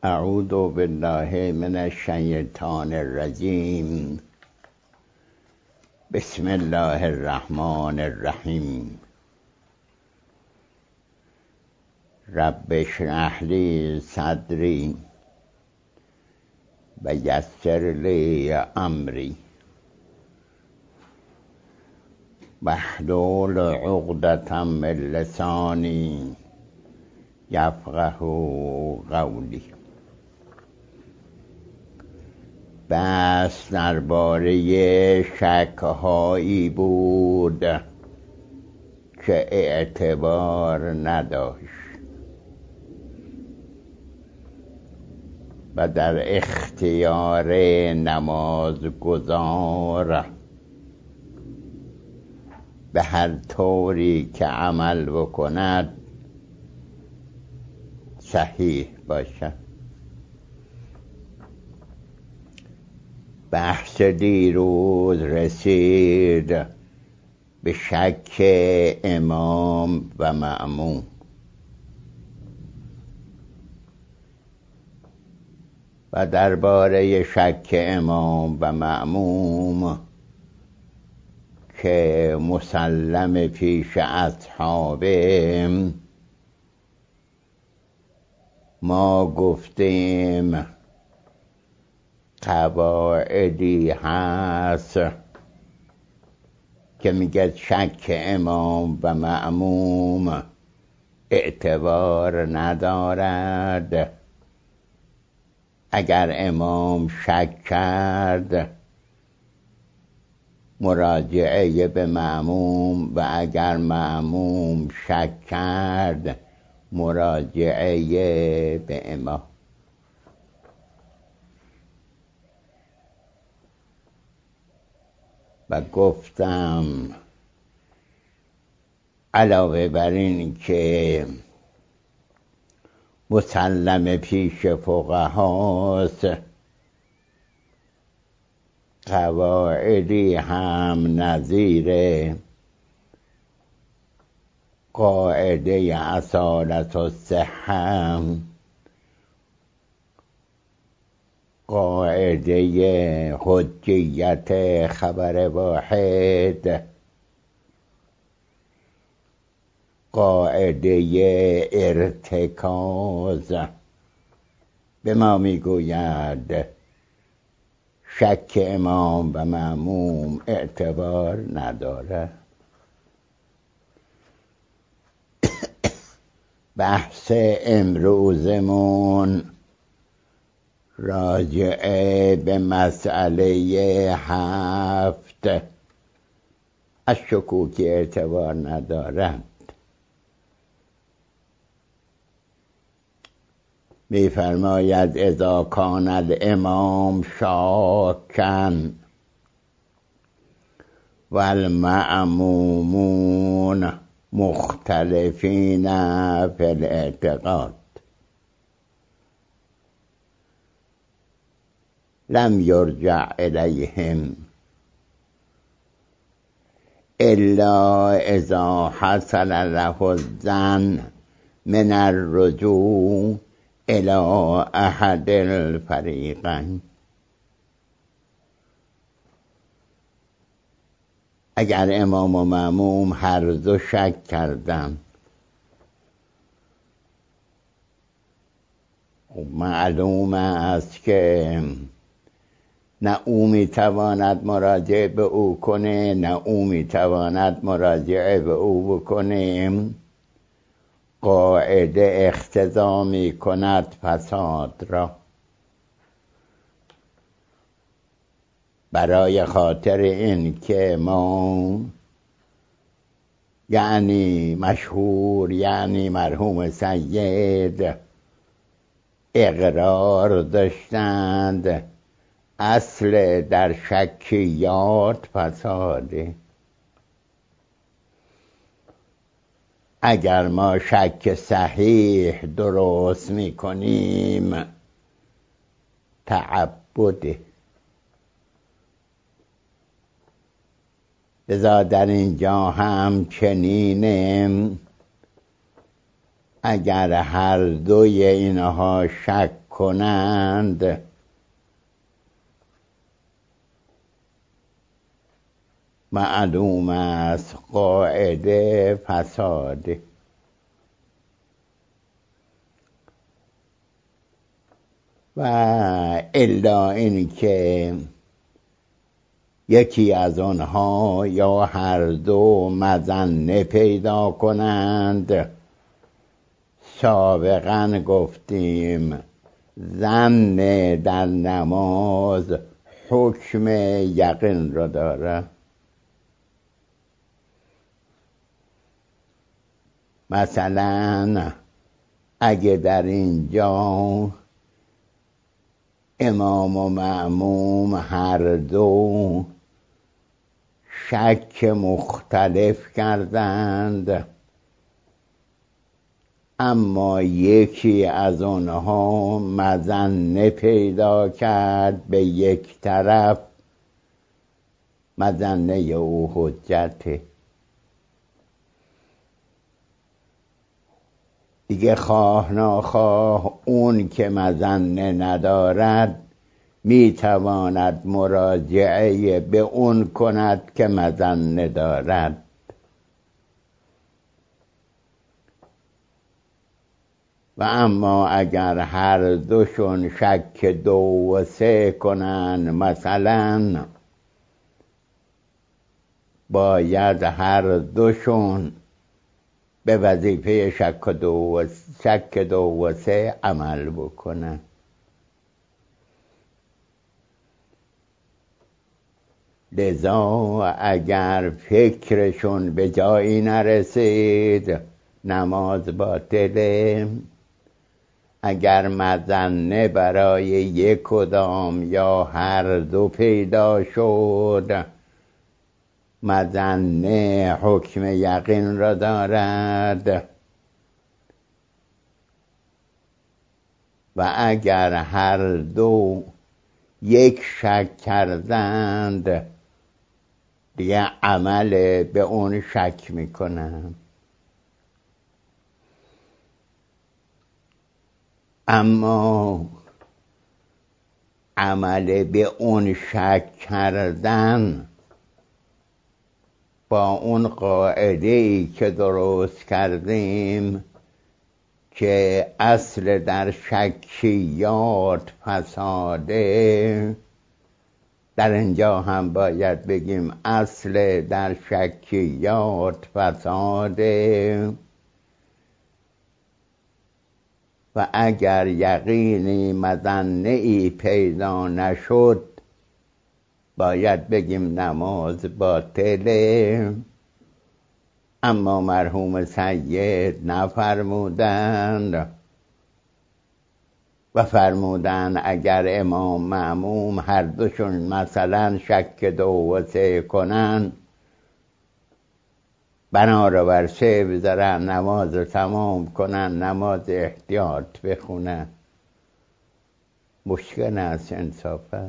اعوذ بالله من الشیطان الرجیم. بسم الله الرحمن الرحیم. رب اشرح لی صدری و یسر لی امری واحلل عقدة من لسانی یفقه قولی. بس درباره شک‌هایی بود که اعتبار نداشت و در اختیار نمازگزار به هر طوری که عمل بکند صحیح باشد. بحث دیروز رسید به شک امام و مأموم. و درباره شک امام و مأموم که مسلم پیش اصحابه ما گفتیم قواعدی هست که میگه شک امام و مأموم اعتبار ندارد. اگر امام شک کرد مراجعه به مأموم و اگر مأموم شک کرد مراجعه به امام. و گفتم علاوه بر این که مسلم پیش فقهاست، قواعدی هم نظیر قاعده اصالت الصحة، قاعده حجیت خبر واحد، قاعده ارتکاز به ما میگوید شک امام و مأموم اعتبار نداره. بحث امروزمون راجعه به مسئله 7 از شکوکی اعتبار ندارد. می‌فرماید اذا کان الامام شاکا و المأمومون مختلفین فی الاعتقاد لم یرجع الیهم الا اذا حصل له الظن من الرجوع الی احد الفریقین. اگر امام و مأموم هر دو شک کردن معلوم است که نه او میتواند مراجعه به او کنه نه او میتواند مراجعه به او بکنه. قاعده اقتضا میکند فساد را. برای خاطر این که ما یعنی مشهور یعنی مرحوم سید اقرار داشتند اصل در شکیات فساده. اگر ما شک صحیح درست میکنیم تعبده. لذا در اینجا هم چنینه، اگر هر دوی اینها شک کنند معلوم است قاعده فساد. و الا این که یکی از آنها یا هر دو مظنه پیدا کنند. سابقا گفتیم ظن در نماز حکم یقین را داره. مثلا اگه در اینجا امام و مأموم هر دو شک مختلف کردند، اما یکی از آنها مظنه پیدا کرد به یک طرف، مظنه او حجته. دیگه خواه ناخواه اون که مظنه ندارد میتواند مراجعه به اون کند که مظنه دارد. و اما اگر هر دوشون شک 2 و 3 کنن، مثلا باید هر دوشون به وظیفه شک 2 و 3 عمل بکنن. لذا اگر فکرشون به جایی نرسید نماز باطله. اگر مظنه برای یک کدام یا هر دو پیدا شد، مظنه حکم یقین را دارد. و اگر هر دو یک شک کردند، دیگه عمل به اون شک میکنن. اما عمل به اون شک کردن با اون قاعده‌ای که درست کردیم که اصل در شکیات فساده، در اینجا هم باید بگیم اصل در شکیات فساده. و اگر یقینی مظنه‌ای پیدا نشد باید بگیم نماز باطله. اما مرحوم سید نفرمودند و فرمودند اگر امام مأموم هر دوشون مثلا شک 2 و 3 کنن، بنا رو بر 3 بذارن، نماز رو تمام کنن، نماز احتیاط بخونن. مشکل است انصافا.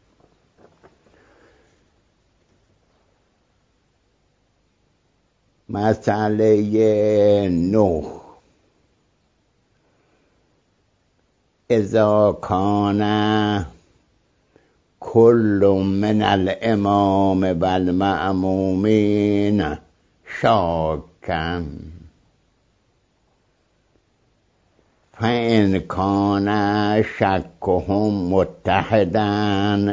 مسئله 9 اذا کان کل من الامام و المأمومین شاکا فإن کان شکهم متحدا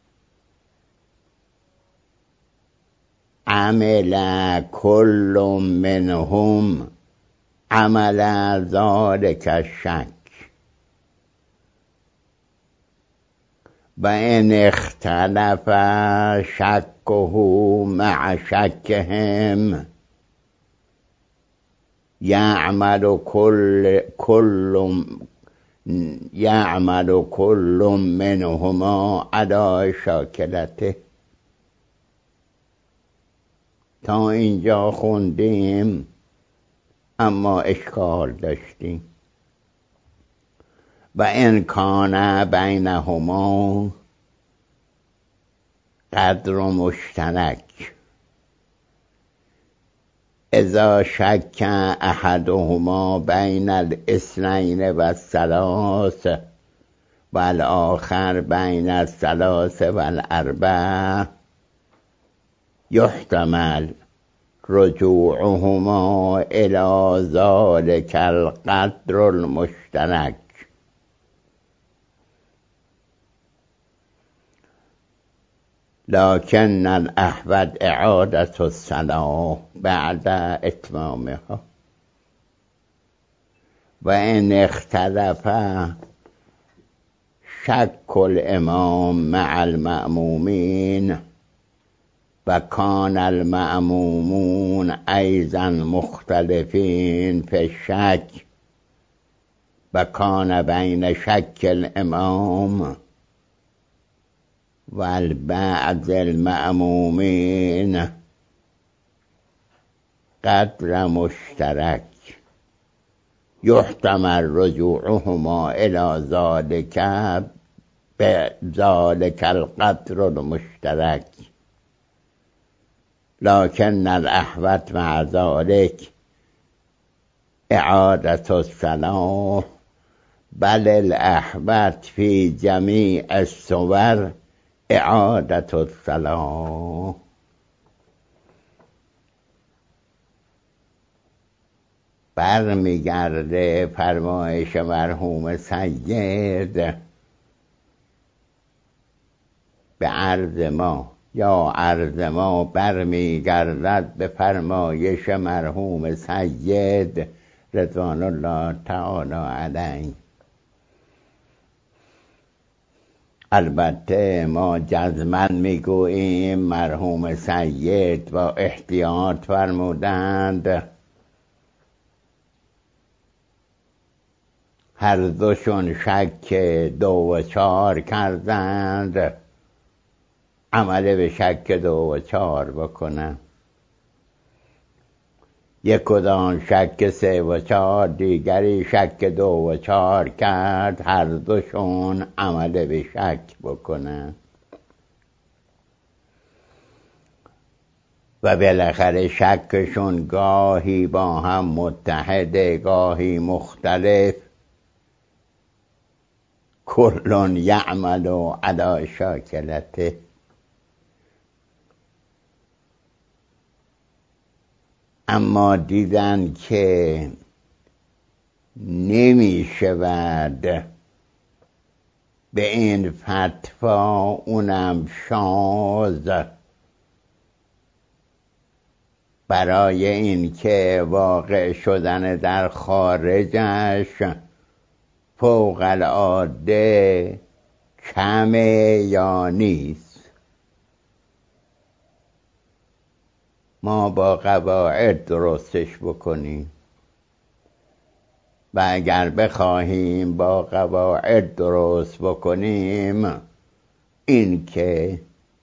عمل كل منهم عمل ذلك الشك و ان اختلف شکه مع شکهم یعمل كل منهما على شاکلته. تا اینجا خوندیم اما اشکال داشتیم. و ان کان بینهما قدر مشترک اذا شک احدهما بین الاثنین و الثلاث والآخر بین الثلاث والاربع يحتمل رجوعهما إلى ذلك القدر المشترك. لكن الأحوط إعادة الصلاة بعد إتمامها، وإن اختلف شك الإمام مع المأمومين وكان المأمومون أيضا مختلفين في الشك، وكان بين شك الإمام والبعض المأمومين قدر مشترك، يحتمل رجوعهما إلى ذلك القدر المشترك. لكن الأحوط مع ذلك إعادة الصلاة، بل الأحوط في جميع الصور إعادة الصلاة. برمیگرده فرمایش مرحوم سید به عرض ما، یا عرض ما برمیگردد به فرمایش مرحوم سید رضوان الله تعالی علیه. البته ما جزماً میگوییم مرحوم سید با احتیاط فرمودند هر دوشون شک 2 و 4 کردند، عمل به شک 2 و 4 بکنن. یک کدام شک 3 و 4، دیگری شک 2 و 4 کرد، هر دوشون عمل به شک بکنن و بالاخره شکشون گاهی با هم متحده، گاهی مختلف. کلون یعمل علی شاکلته. اما دیدن که نمی شود به این فتوا، اونم شاذ، برای این که واقع شدن در خارجش فوق العاده کمه یا نیست. ما با قواعد درستش بکنیم و اگر بخواهیم با قواعد درست بکنیم، این که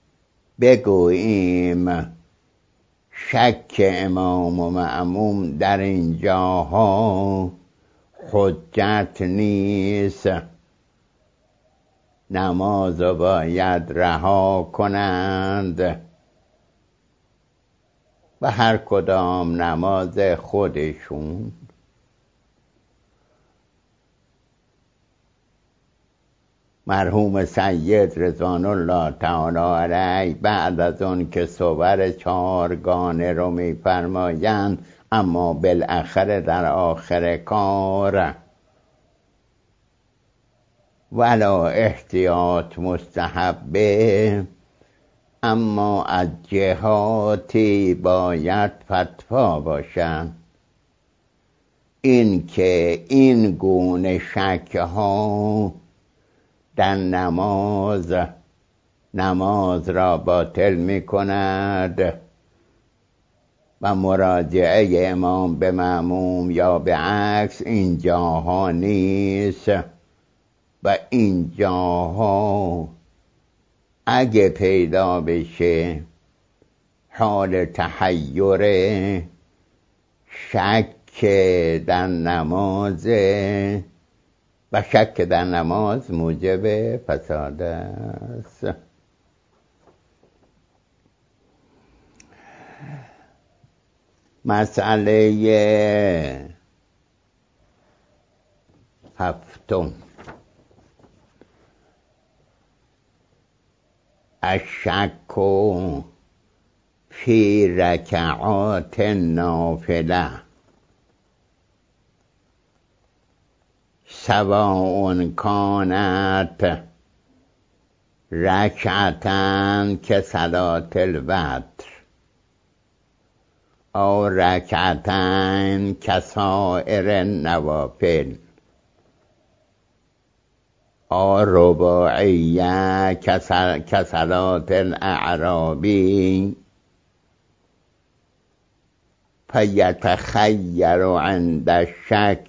بگوییم شک امام و مأموم در این جاها حجت نیست، نماز رو باید رها کنند و هر کدام نماز خودشون. مرحوم سید رضوان الله تعالی علیه بعد از اون که صور 4 گانه رو می‌فرمایند، اما بالاخره در آخر کار ولا احتیاط مستحبه، اما از جهاتی باید فتوا باشند. این که این گونه شک ها در نماز را باطل می کند و مراجعه امام به مأموم یا به عکس این جاها نیست و این جاها اگه پیدا بشه حال تحیر شک در نماز و شک در نماز موجب فساد است. مسئله 7. الشک فی رکعات النافله سواء کانت رکعتن که صلاة الوتر او رکعتن که سائر النوافل او رباعیه که صلاة الاعرابی فیتخیر عند الشک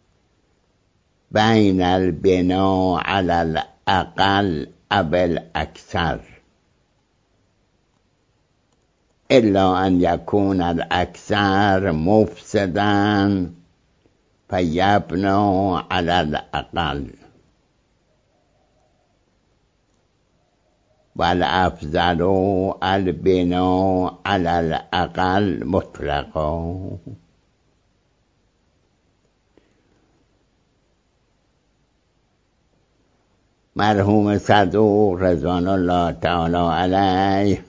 بین البناء علی الاقل او الاکثر الا ان یکون الاکثر مفسدا فیبنی علی الاقل والافضل البناء علی الاقل مطلقا. مرحوم صدوق رضوان الله تعالی علیه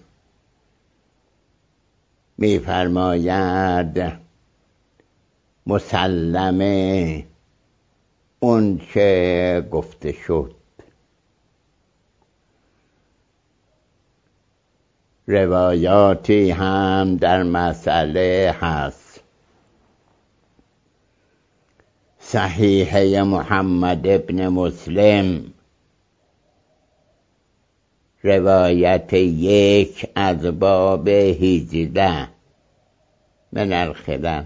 می‌فرماید مسلمه اون چه گفته شد. روایاتی هم در مسئله هست. صحیحه محمد ابن مسلم روایت 1 از باب 18 من الخلل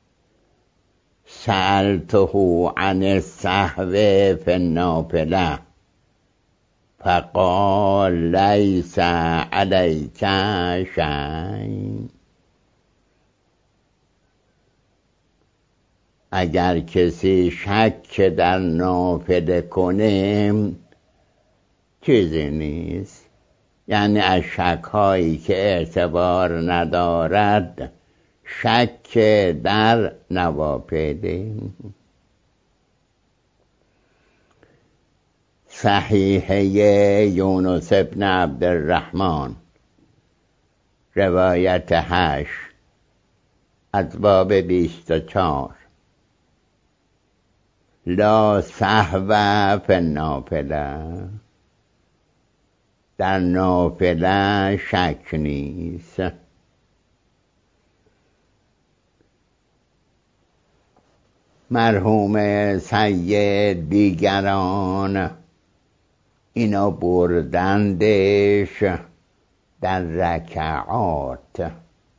سألته عن السهو فی النافله فقال لیس علیک شیء. اگر کسی شک در نافله کنه چیزی نیست، یعنی از شک هایی که اعتبار ندارد شک در نوافل. صحیحه یونس ابن عبدالرحمن روایت 8 از باب 24 لا سهو فی النافله در نافله شک نیست. مرحوم سید دیگران اینا بردندش در رکعات،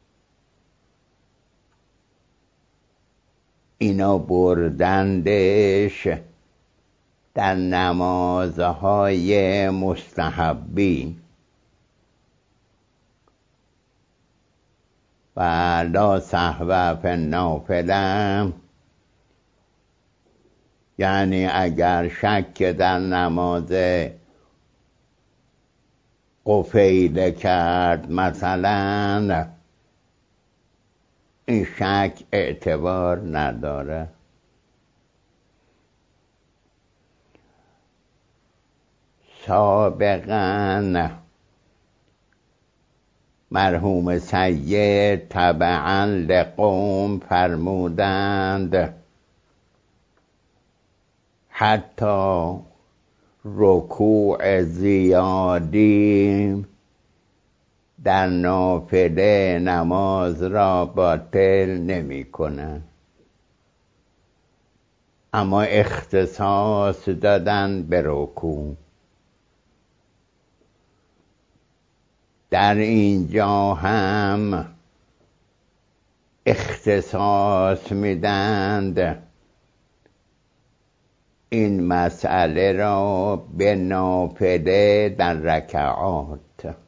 اینا بردندش در نمازهای مستحبی و لا سهو فی النافله، یعنی اگر شک در نماز قفیله کرد مثلا این شک اعتبار نداره. سابقا مرحوم سید تبعا لقوم فرمودند حتی رکوع زیادی در نافله نماز را باطل نمی کنند، اما اختصاص دادن به رکوع. در اینجا هم اختصاص میدند این مسئله را به نافله در رکعات،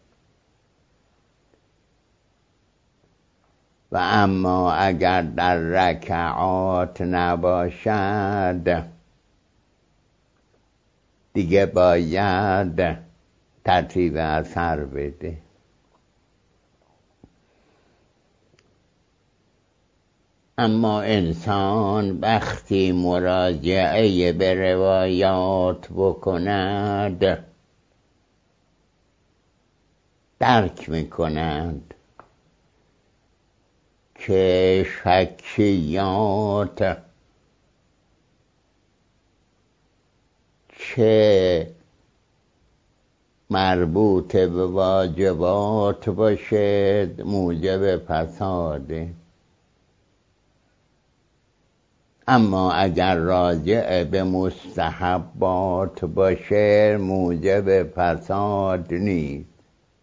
و اما اگر در رکعات نباشد دیگه باید ترتیب اثر بده. اما انسان وقتی مراجعه به روایات بکند درک میکنند که شکیات چه مربوط به واجبات باشد موجب فساده، اما اگر راجع به مستحبات باشه موجب فساد نیست.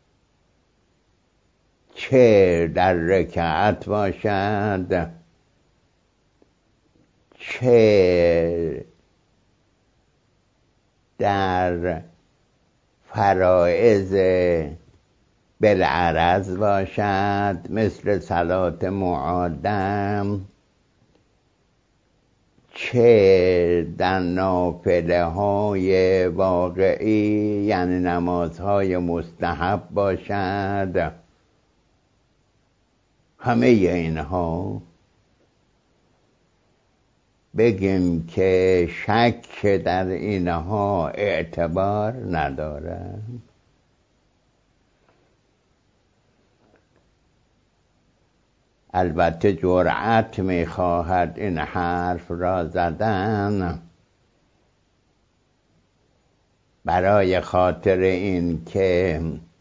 چه در رکعت باشد چه در فرائض بالعرض باشد مثل صلات معادم، چه در نافله های واقعی یعنی نمازهای مستحب باشد، همه اینها بگیم که شک در اینها اعتبار ندارد. البته جرأت میخواهد این حرف را زدن برای خاطر این که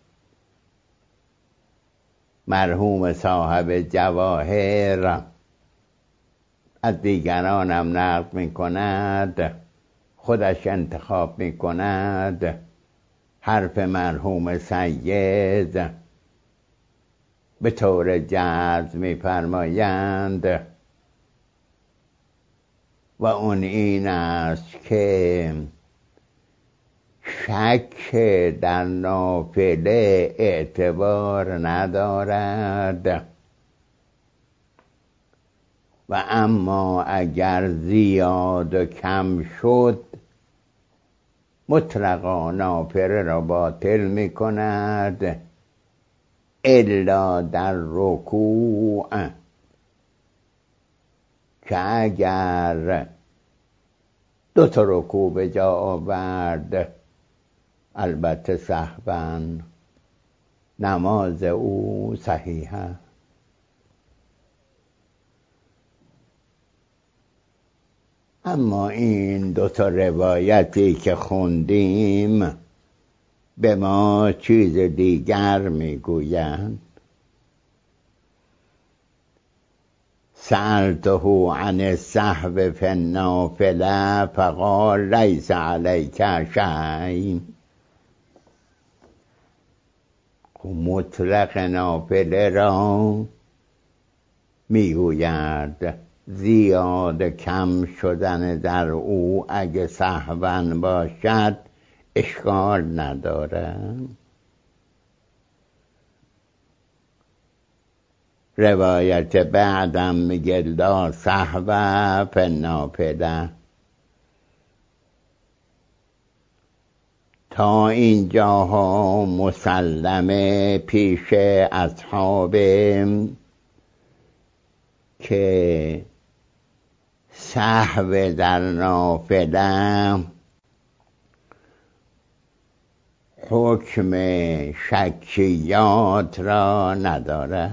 مرحوم صاحب جواهر از دیگرانم نقد میکند، خودش انتخاب میکند، حرف مرحوم سید به طور جزم میفرمایند و اون این است که شک در نافله اعتبار ندارد و اما اگر زیاد و کم شد مطلقا نافله را باطل می کند الا در رکوع، که اگر 2 رکوع به جا آورد البته سهواً نماز او صحیحه. اما این 2 روایتی که خوندیم به ما چیز دیگر میگویند. سألته عن السهو فی النافله فقال لیس علیک شیء. مطلق نافله را میگوید، زیاد کم شدن در او اگه سهوا باشد اشکال نداره. روایت بعدم میگه لا سهو فی النافله. تا اینجاها مسلمه پیش اصحاب که سهو در نافله حکم شکیات را نداره.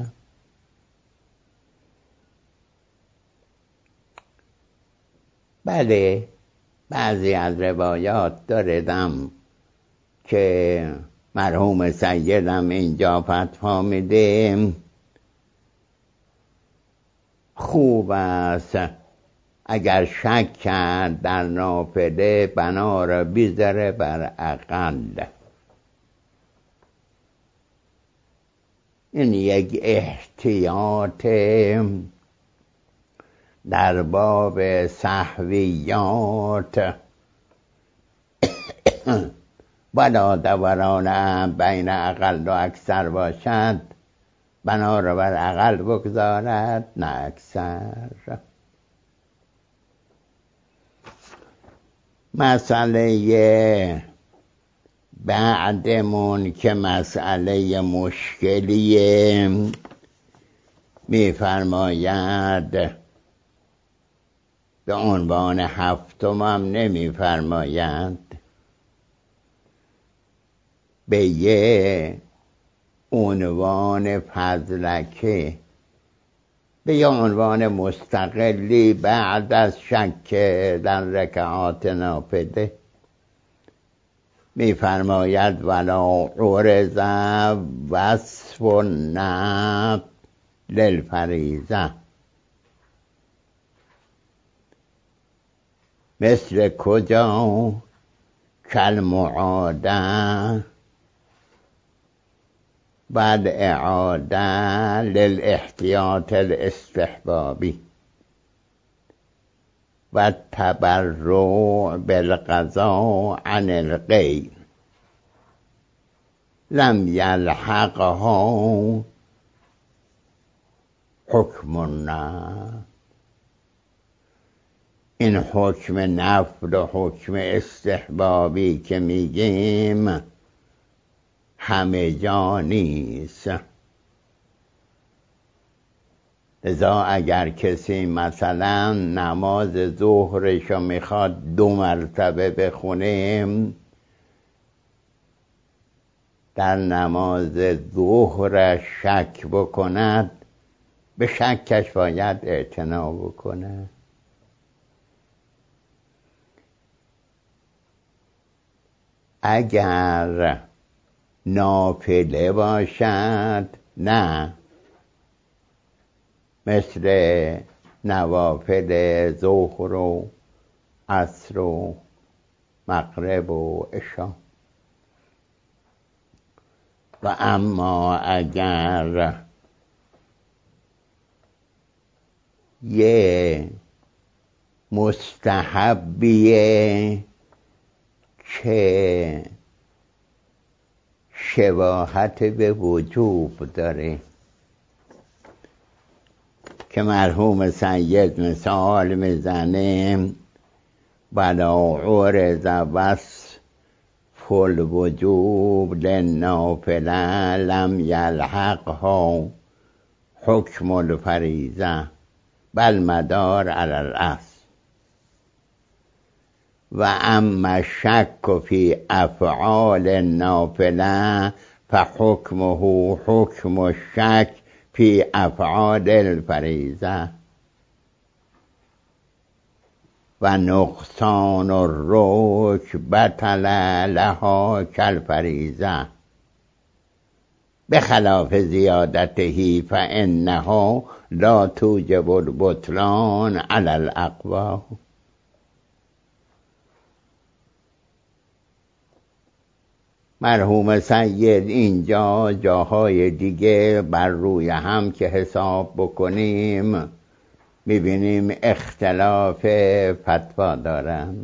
بله بعضی از روایات داردم که مرحوم سیدم اینجا فتوا میده خوب است اگر شک کرد در نافله بنا را بیذاره بر اقل. این یک احتیاط در باب سهویات ولا دوران بین اقل و اکثر باشد بنا را بر اقل بگذارد نه اکثر. مسئله بعدمون که مسئله مشکلیه میفرماید به عنوان 7م هم نمیفرماید، به یه عنوان فضلکه به یه عنوان مستقلی بعد از شک در رکعات نافله می‌فرماید ولا عرض وصف النفل للفریضه، مثل کجا؟ کالمعاده و الاعاده للاحتیاط الاستحبابی و التبرع بالقضاء عن الغیر لم یلحقها حکم النفل. این حکم نفل و حکم استحبابی که میگیم همه جا نیست. لذا اگر کسی مثلا نماز ظهرشو میخواد 2 مرتبه بخونه، در نماز ظهرش شک بکند، به شکش باید اعتنا بکنه. اگر نافله باشد نه، مثل نوافل ظهر و عصر و مغرب و عشا. و اما اگر یه مستحبیه که شباهت به وجوب داره، که مرحوم سید مثال میزنه ولا عرض وصف الوجوب للنافله لم یلحقها حکم الفریضه بل مدار علی الاصل. و اما الشک فی افعال النافله فحکمه حکم الشک فی افعال الفریضه و نقصان الرکع بطل لها کالفریضه بخلاف زیادته فانها لا توجب البطلان علی الاقوی. مرحوم سید اینجا جاهای دیگه بر روی هم که حساب بکنیم میبینیم اختلاف فتوا دارن.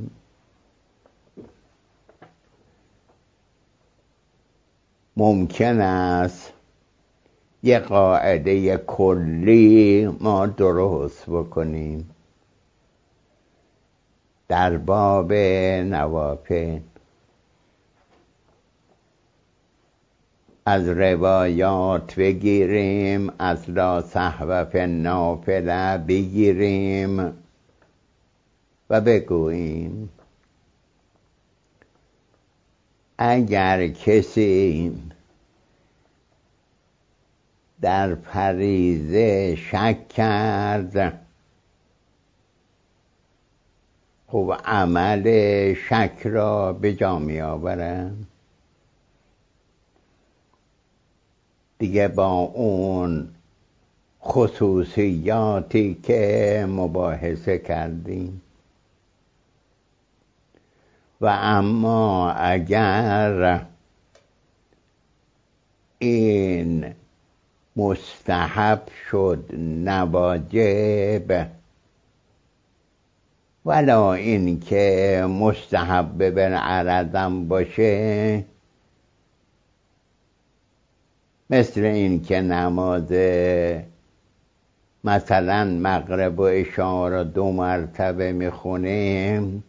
ممکن است یه قاعده کلی ما درست بکنیم در باب نوافل. از روایات بگیریم، از لا سهو فی النافله بگیریم و بگوییم اگر کسی در فریضه شک کرد، خب عمل شک را به جا می آورد، دیگه با اون خصوصیاتی که مباحثه کردیم. و اما اگر این مستحب شد نواجب، ولا این که مستحب بالعرضم باشه، مثل این که نماز مثلا مغرب و عشا را 2 مرتبه میخونیم،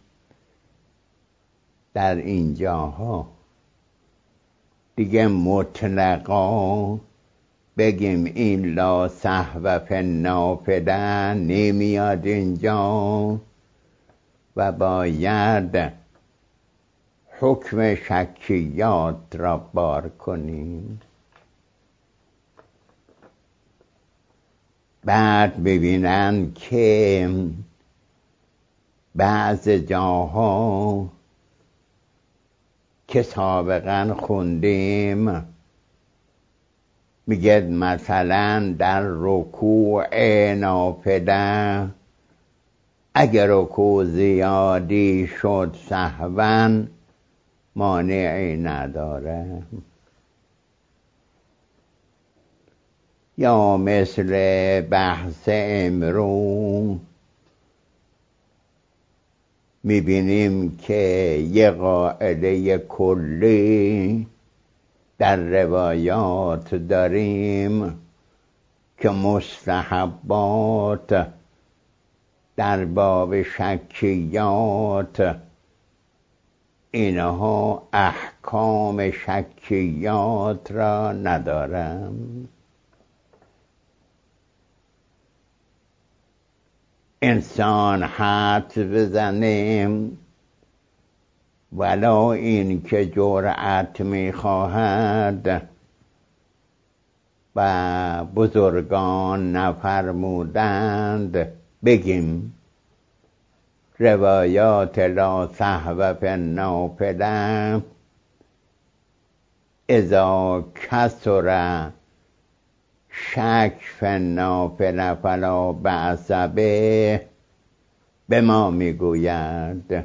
در اینجاها دیگه مطلقا بگیم این لا سهو فی النافله نمیاد اینجا و باید حکم شکیات را بار کنیم. بعد ببینن که بعض جاها که سابقا خوندیم میگه مثلا در رکوع نافله اگر رکوع زیادی شد سهوا مانعی نداره، یا مثل بحث امرو میبینیم که یه قاعده کلی در روایات داریم که مستحبات در باب شکیات اینها احکام شکیات را ندارند. انسان حدس بزنیم ولو این که جرأت میخواهد و بزرگان نفرمودند بگیم روایات لا سهو فی النافله اذا کثر شک فی النافله فلا بأس به ما میگوید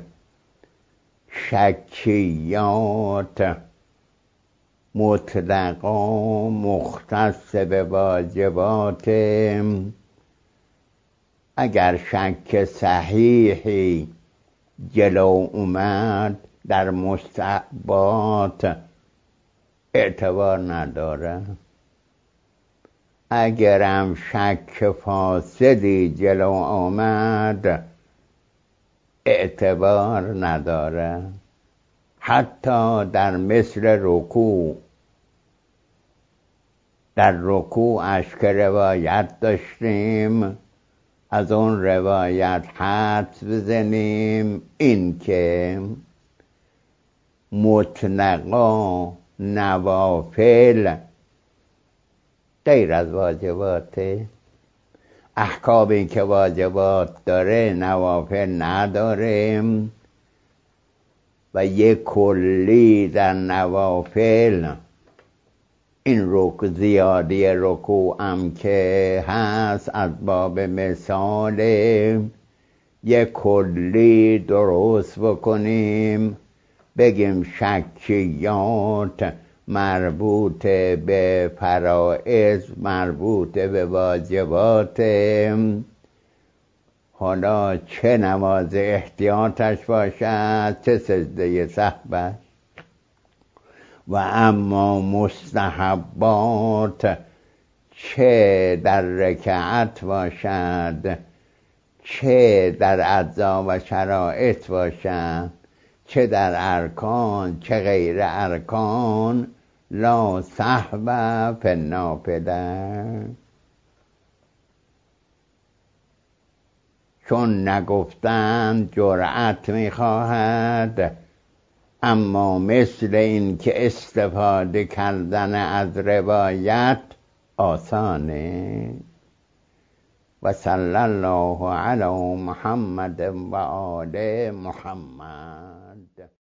شکیات مطلقا مختص به واجبات، اگر شک صحیحی جلو اومد در مستحبات اعتبار نداره، اگرم شک فاسدی جلو آمد اعتبار نداره. حتی در مثل رکوع، در رکوعش که روایت داشتیم از اون روایت حدس بزنیم این که مطلقا نوافل غیر از واجبات، احکامی که واجبات داره نوافل نداره و یک کلی در نوافل این زیادی رکوع هم که هست از باب مثال یک کلی درست بکنیم بگیم شکیات مربوط به فرائض مربوط به واجبات، حالا چه نماز احتیاطش باشد چه سجده سهوش، و اما مستحبات چه در رکعت باشد چه در اجزا و شرایط باشد چه در ارکان چه غیر ارکان لا سهو فی النافله، چون نگفتند جرأت میخواهد، اما مثل این که استفاده کردن از روایت آسانه. و صلی الله علی محمد و آل محمد.